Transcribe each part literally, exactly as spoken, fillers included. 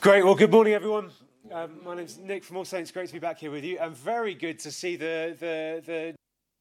Great. Well, good morning, everyone. Um, my name's Nick from All Saints. Great to be back here with you. And very good to see the the the.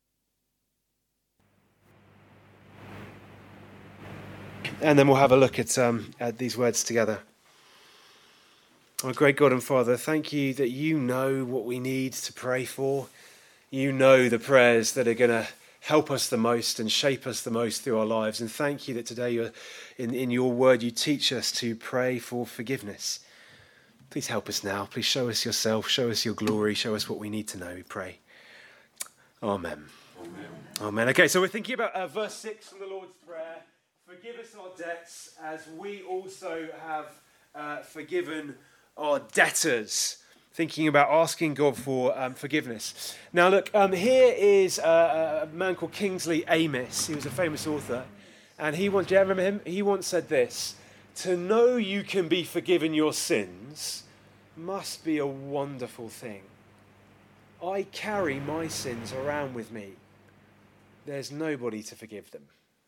And then we'll have a look at um, at these words together. Our great God and Father, thank you that you know what we need to pray for. You know the prayers that are going to help us the most and shape us the most through our lives. And thank you that today you're, in, in your word you teach us to pray for forgiveness. Please help us now. Please show us yourself, show us your glory, show us what we need to know, we pray. Amen. Amen. Amen. Okay, so we're thinking about uh, verse six from the Lord's Prayer. Forgive us our debts as we also have uh, forgiven our debtors. Thinking about asking God for um, forgiveness. Now look, um, here is a, a man called Kingsley Amis. He was a famous author. And he once, do you remember him? He once said this: to know you can be forgiven your sins must be a wonderful thing. I carry my sins around with me. There's nobody to forgive them.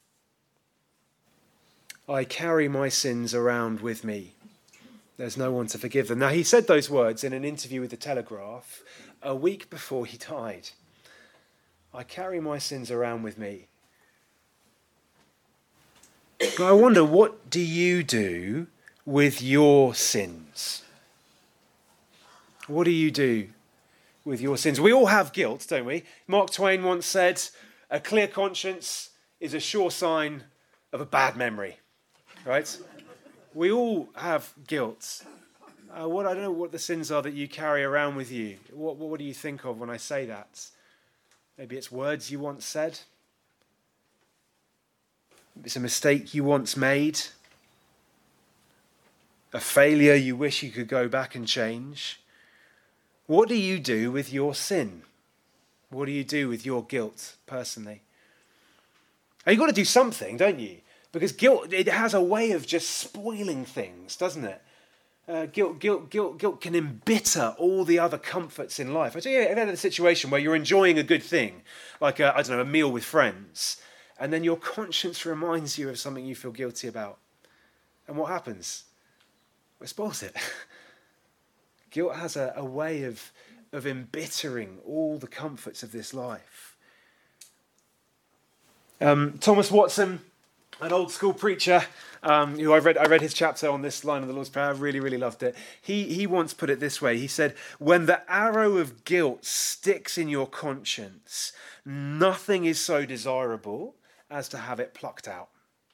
I carry my sins around with me. There's no one to forgive them. Now, he said those words in an interview with The Telegraph a week before he died. I carry my sins around with me. Now, I wonder, what do you do with your sins? What do you do with your sins? We all have guilt, don't we? Mark Twain once said, a clear conscience is a sure sign of a bad memory, right? We all have guilt. Uh, what I don't know what the sins are that you carry around with you. What, what, what do you think of when I say that? Maybe it's words you once said. Maybe it's a mistake you once made. A failure you wish you could go back and change. What do you do with your sin? What do you do with your guilt personally? Now, you've got to do something, don't you? Because guilt, it has a way of just spoiling things, doesn't it? Uh, guilt, guilt, guilt, guilt can embitter all the other comforts in life. I tell you, I've had a situation where you're enjoying a good thing, like a, I don't know, a meal with friends, and then your conscience reminds you of something you feel guilty about. And what happens? Well, it spoils it. Guilt has a, a way of, of embittering all the comforts of this life. Um, Thomas Watson, an old school preacher, um, who I read, I read his chapter on this line of the Lord's Prayer. I really, really loved it. He he once put it this way. He said, "When the arrow of guilt sticks in your conscience, nothing is so desirable as to have it plucked out."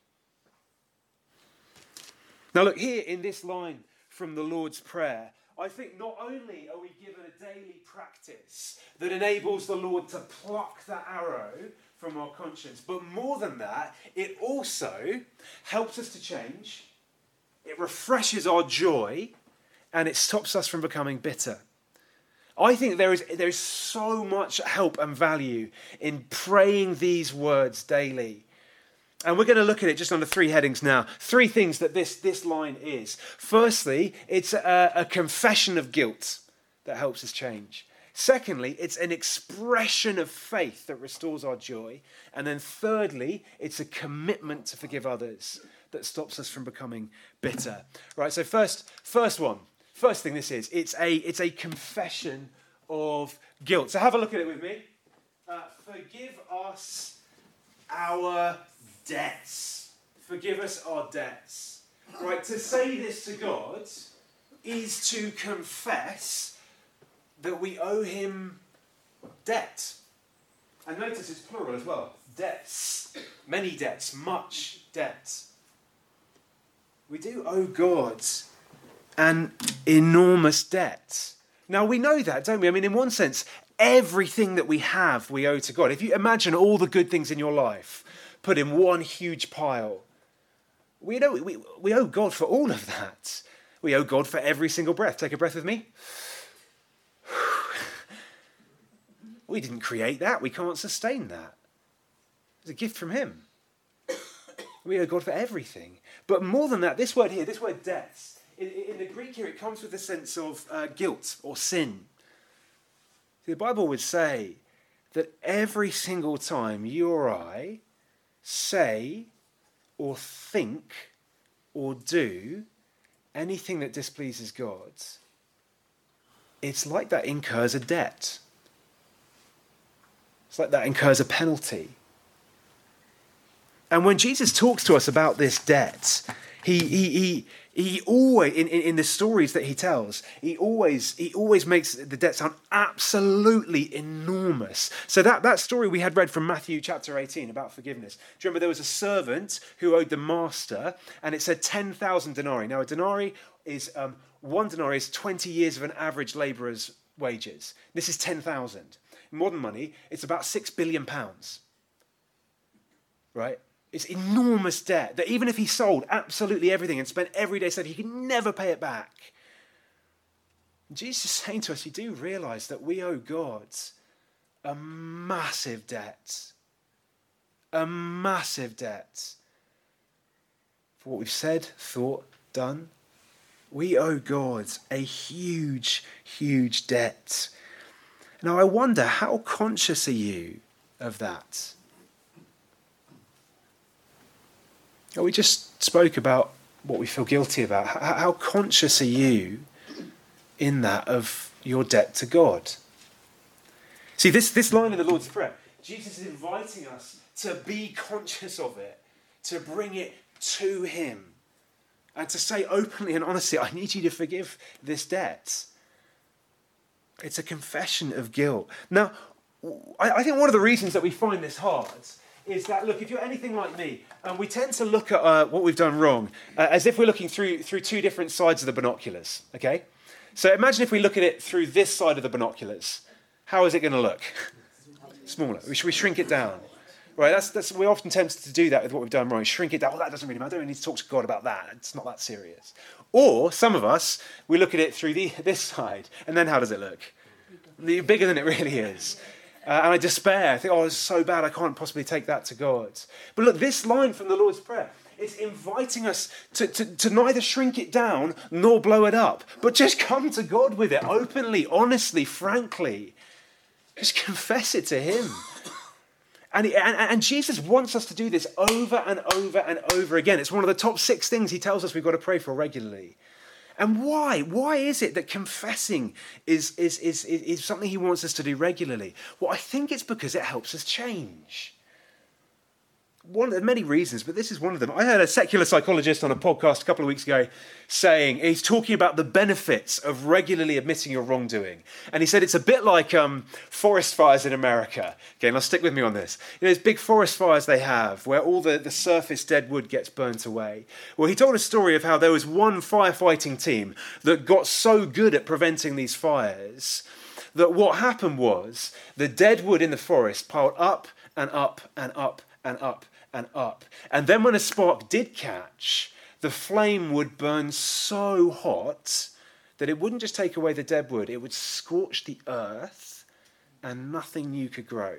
Now, look here in this line from the Lord's Prayer. I think not only are we given a daily practice that enables the Lord to pluck that arrow from our conscience, but more than that, it also helps us to change, it refreshes our joy, and it stops us from becoming bitter. I think there is there is so much help and value in praying these words daily. And we're going to look at it just under three headings now. Three things that this, this line is. Firstly, it's a, a confession of guilt that helps us change. Secondly, it's an expression of faith that restores our joy. And then thirdly, it's a commitment to forgive others that stops us from becoming bitter. Right, so first, first one, first thing this is, it's a, it's a confession of guilt. So have a look at it with me. Uh, forgive us our debts. Forgive us our debts. Right, to say this to God is to confess that we owe him debt. And notice it's plural as well. Debts. Many debts. Much debt. We do owe God an enormous debt. Now we know that, don't we? I mean, in one sense, everything that we have we owe to God. If you imagine all the good things in your life put in one huge pile, we know we, we owe God for all of that. We owe God for every single breath. Take a breath with me. We didn't create that. We can't sustain that. It's a gift from him. We owe God for everything. But more than that, this word here, this word debts, in, in the Greek here, it comes with a sense of uh, guilt or sin. The Bible would say that every single time you or I say or think or do anything that displeases God, it's like that incurs a debt. It's like that incurs a penalty. And when Jesus talks to us about this debt, he he he he always in, in, in the stories that he tells, he always he always makes the debt sound absolutely enormous. So that, that story we had read from Matthew chapter eighteen about forgiveness. Do you remember there was a servant who owed the master, and it said ten thousand denarii. Now a denarii is um, one denarii is twenty years of an average labourer's wages. This is ten thousand. In modern money, it's about six billion pounds. Right? It's enormous debt that even if he sold absolutely everything and spent every day saving, he could never pay it back. Jesus is saying to us, you do realise that we owe God a massive debt. A massive debt. For what we've said, thought, done. We owe God a huge, huge debt. Now I wonder, how conscious are you of that? We just spoke about what we feel guilty about. How, how conscious are you in that of your debt to God? See, this, this line in the Lord's Prayer, Jesus is inviting us to be conscious of it, to bring it to him, and to say openly and honestly, I need you to forgive this debt. It's a confession of guilt. Now, I, I think one of the reasons that we find this hard is that, look, if you're anything like me, and we tend to look at uh, what we've done wrong uh, as if we're looking through through two different sides of the binoculars, okay? So imagine if we look at it through this side of the binoculars. How is it going to look? Smaller. Should we shrink it down? Right, that's, that's, we're often tempted to do that with what we've done wrong. Shrink it down. Well, that doesn't really matter. I don't need to talk to God about that. It's not that serious. Or, some of us, we look at it through the, this side, and then how does it look? Bigger than it really is. Uh, and I despair. I think, oh, it's so bad, I can't possibly take that to God. But look, this line from the Lord's Prayer, it's inviting us to, to, to neither shrink it down nor blow it up, but just come to God with it openly, honestly, frankly. Just confess it to him. And, and, and Jesus wants us to do this over and over and over again. It's one of the top six things he tells us we've got to pray for regularly. And why? Why is it that confessing is, is, is, is something he wants us to do regularly? Well, I think it's because it helps us change. One of many reasons, but this is one of them. I heard a secular psychologist on a podcast a couple of weeks ago saying, he's talking about the benefits of regularly admitting your wrongdoing. And he said it's a bit like um, forest fires in America. Okay, now stick with me on this. You know, these big forest fires they have where all the, the surface dead wood gets burnt away. Well, he told a story of how there was one firefighting team that got so good at preventing these fires that what happened was the dead wood in the forest piled up and up and up and up and up. And then when a spark did catch, the flame would burn so hot that it wouldn't just take away the dead wood, it would scorch the earth and nothing new could grow.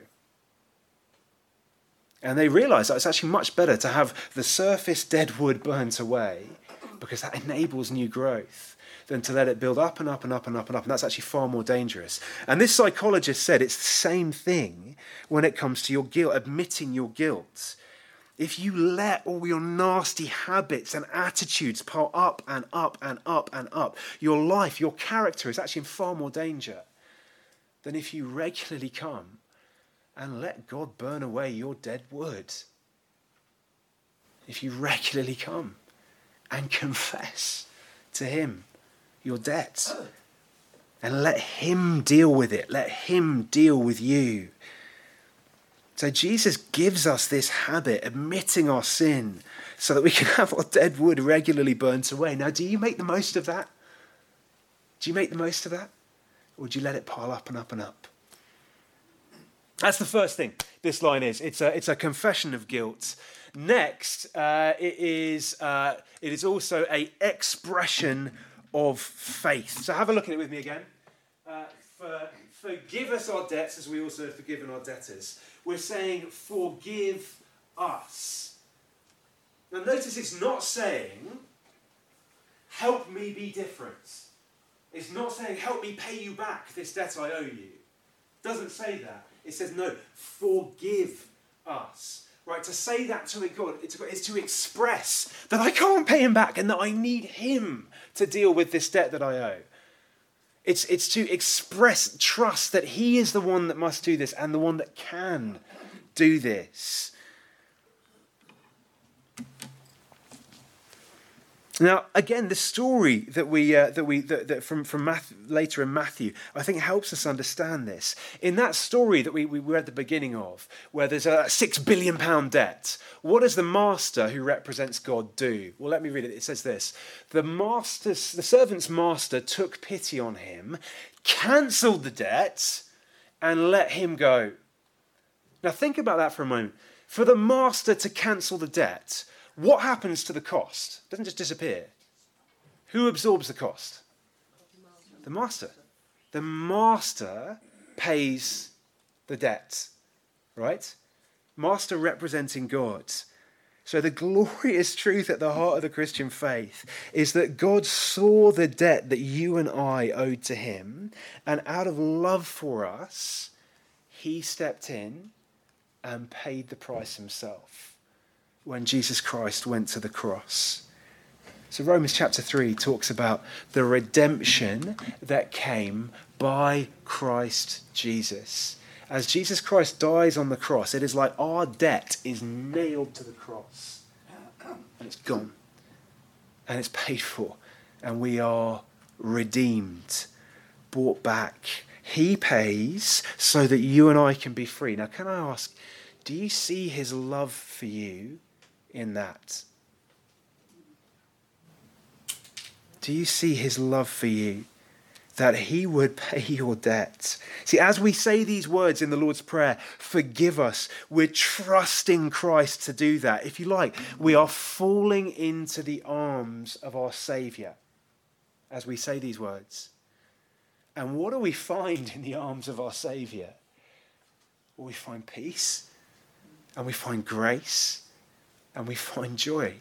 And they realised that it's actually much better to have the surface dead wood burnt away because that enables new growth than to let it build up and up and up and up and up. And that's actually far more dangerous. And this psychologist said it's the same thing when it comes to your guilt, admitting your guilt. If you let all your nasty habits and attitudes pile up and up and up and up, your life, your character is actually in far more danger than if you regularly come and let God burn away your dead wood. If you regularly come and confess to him your debt and let him deal with it, let him deal with you. So Jesus gives us this habit, admitting our sin, so that we can have our dead wood regularly burnt away. Now, do you make the most of that? Do you make the most of that? Or do you let it pile up and up and up? That's the first thing this line is. It's a, it's a confession of guilt. Next, uh, it is uh, it is also an expression of faith. So have a look at it with me again. Uh, for, forgive us our debts as we also have forgiven our debtors. We're saying, forgive us. Now notice it's not saying, help me be different. It's not saying, help me pay you back this debt I owe you. It doesn't say that. It says, no, forgive us. Right, to say that to God is to express that I can't pay him back and that I need him to deal with this debt that I owe. It's, it's to express trust that he is the one that must do this and the one that can do this. Now, again, the story that we uh, that we that, that from from Matthew, later in Matthew, I think helps us understand this. In that story that we, we were at the beginning of, where there's a six billion pound debt, what does the master who represents God do? Well, let me read it. It says this: the master's, the servant's master took pity on him, cancelled the debt, and let him go. Now, think about that for a moment. For the master to cancel the debt, what happens to the cost? It doesn't just disappear. Who absorbs the cost? The master. The master pays the debt, right? Master representing God. So the glorious truth at the heart of the Christian faith is that God saw the debt that you and I owed to him, and out of love for us, he stepped in and paid the price himself when Jesus Christ went to the cross. So Romans chapter three talks about the redemption that came by Christ Jesus. As Jesus Christ dies on the cross, it is like our debt is nailed to the cross. And it's gone. And it's paid for. And we are redeemed, bought back. He pays so that you and I can be free. Now, can I ask, do you see his love for you in that? Do you see his love for you? That he would pay your debt. See, as we say these words in the Lord's Prayer, forgive us, we're trusting Christ to do that. If you like, we are falling into the arms of our Saviour as we say these words. And what do we find in the arms of our Saviour? Well, we find peace, and we find grace, and we find joy.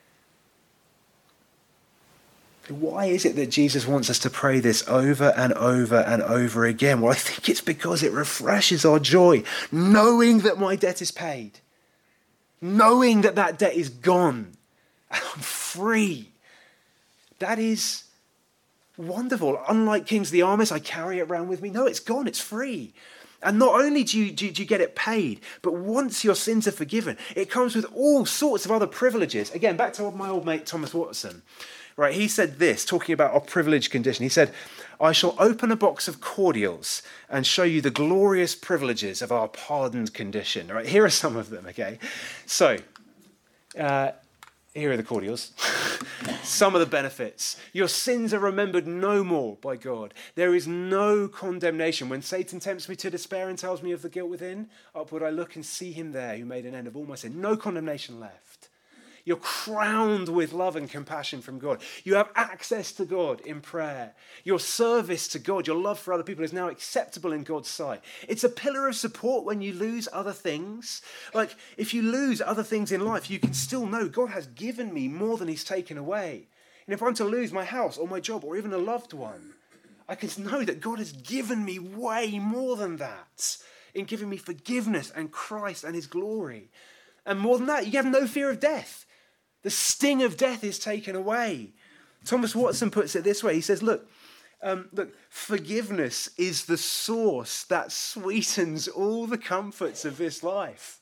Why is it that Jesus wants us to pray this over and over and over again? Well, I think it's because it refreshes our joy, knowing that my debt is paid, knowing that that debt is gone, and I'm free. That is wonderful. Unlike Kings of the Armies, I carry it around with me. No, it's gone. It's free. And not only do you, do, do you get it paid, but once your sins are forgiven, it comes with all sorts of other privileges. Again, back to my old mate Thomas Watson. Right, he said this, talking about our privileged condition. He said, I shall open a box of cordials and show you the glorious privileges of our pardoned condition. Right, here are some of them, okay? So, uh, here are the cordials. Some of the benefits. Your sins are remembered no more by God. There is no condemnation. When Satan tempts me to despair and tells me of the guilt within, upward I look and see him there who made an end of all my sin. No condemnation left. You're crowned with love and compassion from God. You have access to God in prayer. Your service to God, your love for other people is now acceptable in God's sight. It's a pillar of support when you lose other things. Like, if you lose other things in life, you can still know God has given me more than he's taken away. And if I'm to lose my house or my job or even a loved one, I can know that God has given me way more than that in giving me forgiveness and Christ and his glory. And more than that, you have no fear of death. The sting of death is taken away. Thomas Watson puts it this way. He says, look, um, look, forgiveness is the sauce that sweetens all the comforts of this life.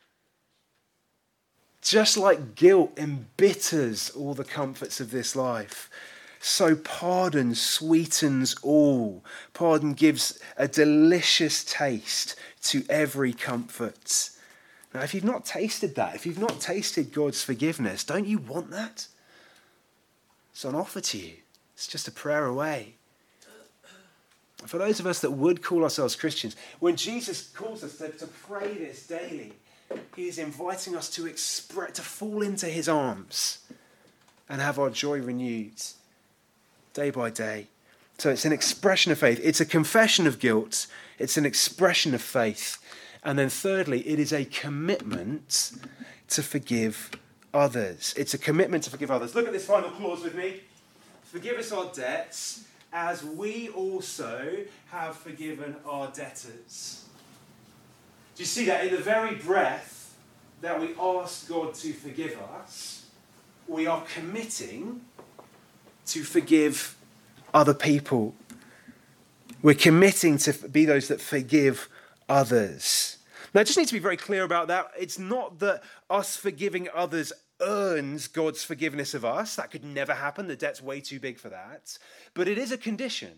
Just like guilt embitters all the comforts of this life, so pardon sweetens all. Pardon gives a delicious taste to every comfort. Now, if you've not tasted that, if you've not tasted God's forgiveness, don't you want that? It's on offer to you. It's just a prayer away. For those of us that would call ourselves Christians, when Jesus calls us to, to pray this daily, he is inviting us to express, to fall into his arms and have our joy renewed day by day. So it's an expression of faith. It's a confession of guilt. It's an expression of faith. And then thirdly, it is a commitment to forgive others. It's a commitment to forgive others. Look at this final clause with me. Forgive us our debts as we also have forgiven our debtors. Do you see that? In the very breath that we ask God to forgive us, we are committing to forgive other people. We're committing to be those that forgive others. Now, I just need to be very clear about that. It's not that us forgiving others earns God's forgiveness of us. That could never happen. The debt's way too big for that. But it is a condition.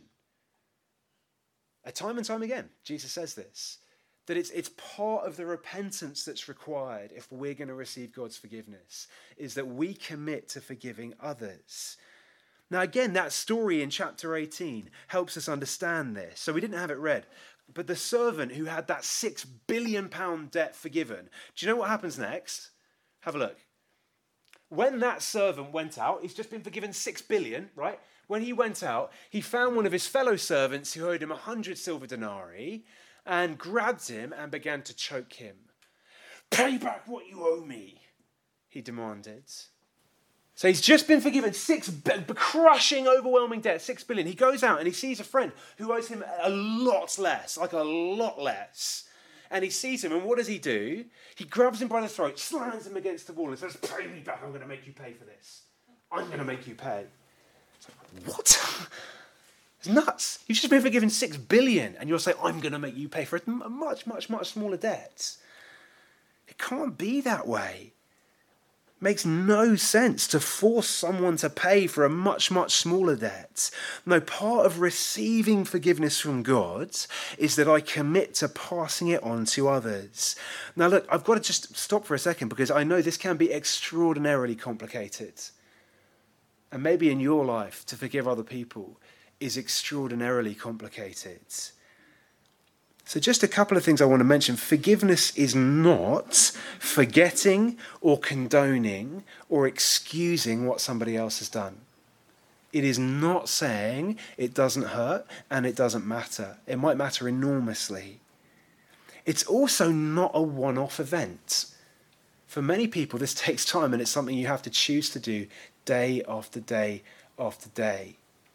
Time and time again, Jesus says this, that it's, it's part of the repentance that's required if we're going to receive God's forgiveness, is that we commit to forgiving others. Now, again, that story in chapter eighteen helps us understand this. So we didn't have it read. But the servant who had that six billion pound debt forgiven, do you know what happens next? Have a look. When that servant went out, he's just been forgiven six billion, right? When he went out, he found one of his fellow servants who owed him a hundred silver denarii and grabbed him and began to choke him. "Pay back what you owe me," he demanded. So he's just been forgiven six, crushing, overwhelming debt, six billion. He goes out and he sees a friend who owes him a lot less, like a lot less. And he sees him, and what does he do? He grabs him by the throat, slams him against the wall and says, "Pay me back, I'm going to make you pay for this. I'm going to make you pay." What? It's nuts. You've just been forgiven six billion and you'll say, "I'm going to make you pay for a much, much, much smaller debt." It can't be that way. It makes no sense to force someone to pay for a much, much smaller debt. No, part of receiving forgiveness from God is that I commit to passing it on to others. Now, look, I've got to just stop for a second because I know this can be extraordinarily complicated. And maybe in your life, to forgive other people is extraordinarily complicated. So just a couple of things I want to mention. Forgiveness is not forgetting or condoning or excusing what somebody else has done. It is not saying it doesn't hurt and it doesn't matter. It might matter enormously. It's also not a one-off event. For many people, this takes time and it's something you have to choose to do day after day after day.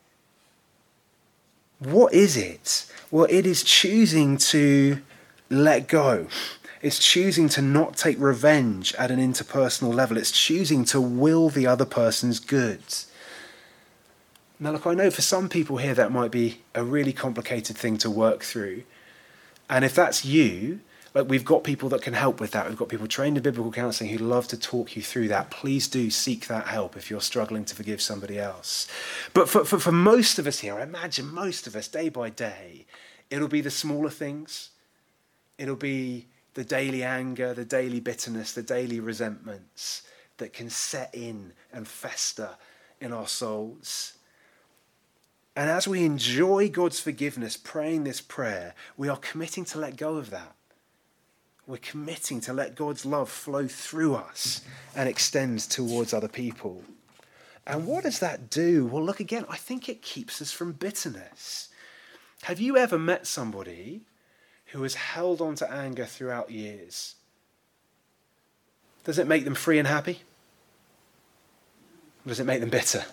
What is it? Well, it is choosing to let go. It's choosing to not take revenge at an interpersonal level. It's choosing to will the other person's good. Now, look, I know for some people here that might be a really complicated thing to work through. And if that's you, like we've got people that can help with that. We've got people trained in biblical counselling who love to talk you through that. Please do seek that help if you're struggling to forgive somebody else. But for, for, for most of us here, I imagine most of us, day by day, it'll be the smaller things. It'll be the daily anger, the daily bitterness, the daily resentments that can set in and fester in our souls. And as we enjoy God's forgiveness, praying this prayer, we are committing to let go of that. We're committing to let God's love flow through us and extend towards other people. And what does that do? Well, look again, I think it keeps us from bitterness. Have you ever met somebody who has held on to anger throughout years? Does it make them free and happy? Or does it make them bitter?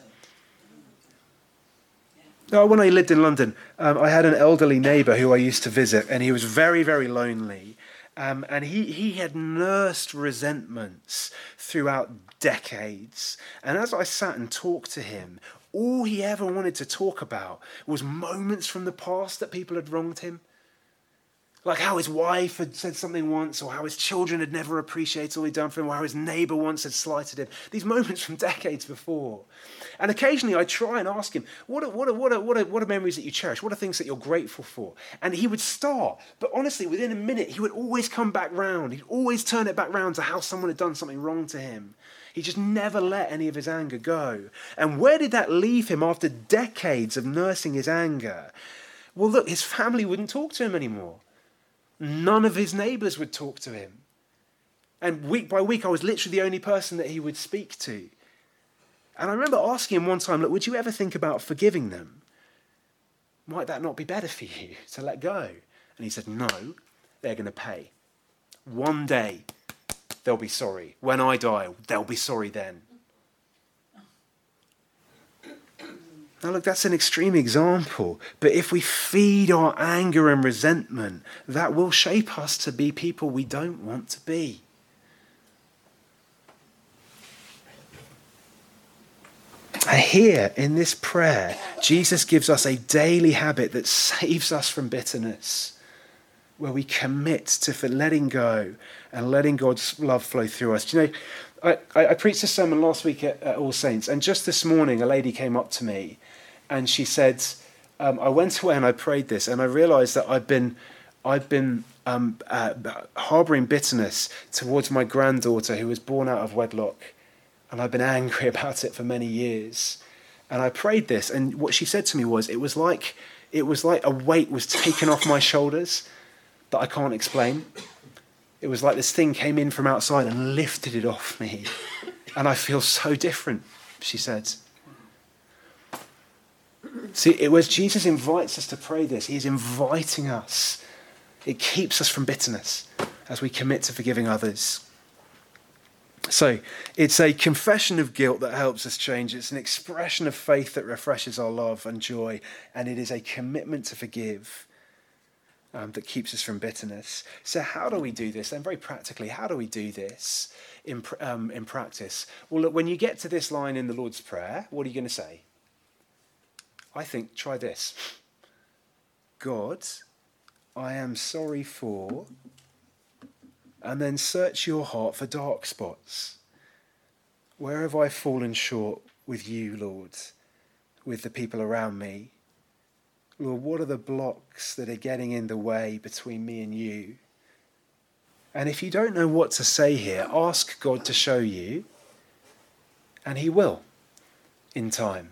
No, when I lived in London, um, I had an elderly neighbour who I used to visit, and he was very, very lonely. Um, and he, he had nursed resentments throughout decades. And as I sat and talked to him, all he ever wanted to talk about was moments from the past that people had wronged him. Like how his wife had said something once, or how his children had never appreciated all he'd done for him, or how his neighbour once had slighted him. These moments from decades before. And occasionally I try and ask him, what are, what are, what are, what are, what are memories that you cherish? What are things that you're grateful for? And he would start, but honestly, within a minute, he would always come back round. He'd always turn it back round to how someone had done something wrong to him. He just never let any of his anger go. And where did that leave him after decades of nursing his anger? Well, look, his family wouldn't talk to him anymore. None of his neighbours would talk to him. And week by week, I was literally the only person that he would speak to. And I remember asking him one time, look, would you ever think about forgiving them? Might that not be better for you to let go? And he said, no, they're going to pay. One day, they'll be sorry. When I die, they'll be sorry then. Now look, that's an extreme example, but if we feed our anger and resentment, that will shape us to be people we don't want to be. And here in this prayer, Jesus gives us a daily habit that saves us from bitterness, where we commit to for letting go and letting God's love flow through us. Do you know, I, I preached a sermon last week at, at All Saints, and just this morning a lady came up to me and she said, um, I went away and I prayed this, and I realised that I've been, I've been um, uh, harbouring bitterness towards my granddaughter who was born out of wedlock, and I've been angry about it for many years. And I prayed this, and what she said to me was, it was like, it was like a weight was taken off my shoulders that I can't explain. It was like this thing came in from outside and lifted it off me. And I feel so different, she said. See, it was Jesus invites us to pray this. He's inviting us. It keeps us from bitterness as we commit to forgiving others. So it's a confession of guilt that helps us change. It's an expression of faith that refreshes our love and joy. And it is a commitment to forgive um, that keeps us from bitterness. So how do we do this? Then very practically, how do we do this in, um, in practice? Well, look, when you get to this line in the Lord's Prayer, what are you going to say? I think, try this. God, I am sorry for, and then search your heart for dark spots. Where have I fallen short with you, Lord, with the people around me? Lord, what are the blocks that are getting in the way between me and you? And if you don't know what to say here, ask God to show you, and he will in time.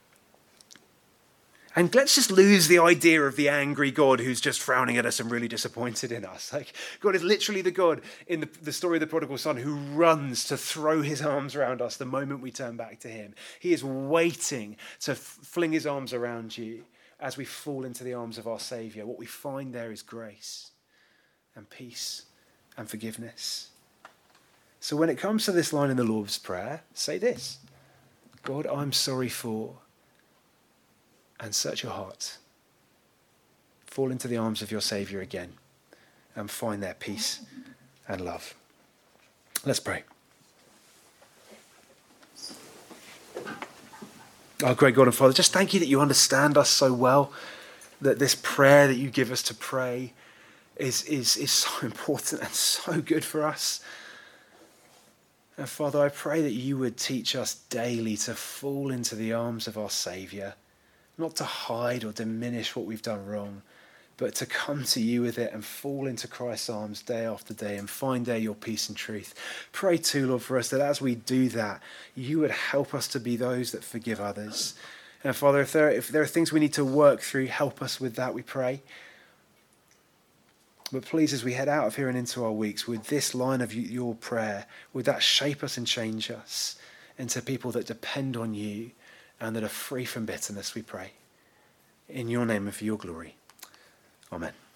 And let's just lose the idea of the angry God who's just frowning at us and really disappointed in us. Like, God is literally the God in the, the story of the prodigal son who runs to throw his arms around us the moment we turn back to him. He is waiting to f- fling his arms around you as we fall into the arms of our Saviour. What we find there is grace and peace and forgiveness. So when it comes to this line in the Lord's Prayer, say this: God, I'm sorry for, and search your heart. Fall into the arms of your Saviour again and find there peace and love. Let's pray. Oh, great God and Father, just thank you that you understand us so well, that this prayer that you give us to pray is, is, is so important and so good for us. And Father, I pray that you would teach us daily to fall into the arms of our Saviour, not to hide or diminish what we've done wrong, but to come to you with it and fall into Christ's arms day after day and find there your peace and truth. Pray too, Lord, for us that as we do that, you would help us to be those that forgive others. And Father, if there, if there are things we need to work through, help us with that, we pray. But please, as we head out of here and into our weeks, with this line of your prayer, would that shape us and change us into people that depend on you and that are free from bitterness, we pray. In your name and for your glory. Amen.